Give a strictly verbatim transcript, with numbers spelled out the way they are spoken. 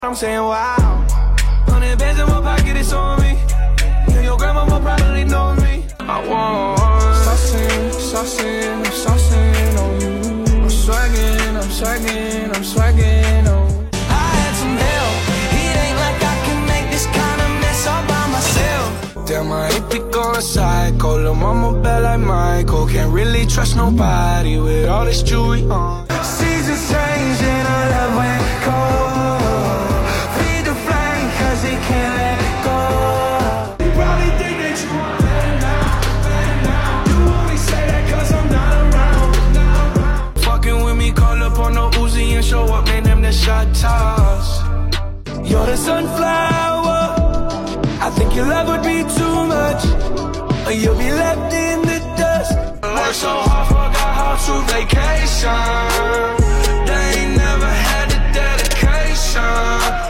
I'm saying wow. Hundred bands in my pocket, it's on me. Yeah, your grandma probably know me. I want saucing, saucing, I'm saucing on you. I'm swagging, I'm swagging, I'm swagging on you. I had some help. It ain't like I can make this kind of mess all by myself. Damn, I ain't pick on a psycho. Lil' mama bad like Michael. Can't really trust nobody with all this jewelry on. Seasons change and our love went cold. Feed the flame cause it can't let go. You probably think that you want better now, better now. You only say that cause I'm not around, not around. Fucking with me, call up on the Uzi and show up, man, them the shot toss. You're the sunflower. I think your love would be too much, or you'll be left in the dust. Work so hard, forgot how to vacation. They ain't never had the dedication.